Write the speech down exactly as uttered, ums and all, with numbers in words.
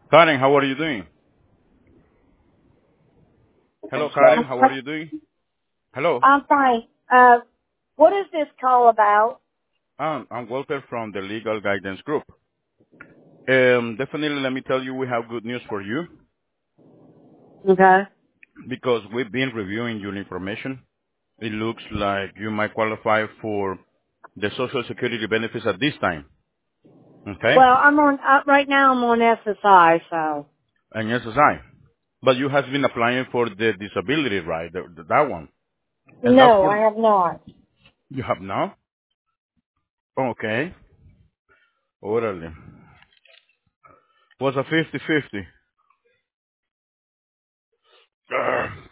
Karen, how are you doing? Hello, Karen, how are you doing? Hello. I'm fine. Uh, what is this call about? Um, I'm Walter from the Legal Guidance Group. Um, definitely, let me tell you, we have good news for you Okay. because we've been reviewing your information. It looks like you might qualify for the Social Security benefits at this time. Okay? Well, I'm on, uh, right now I'm on S S I, so. And S S I. But you have been applying for the disability, right? The, the- that one. And that's No, for, I have not. you have now? Okay. Orally. Was a fifty-fifty.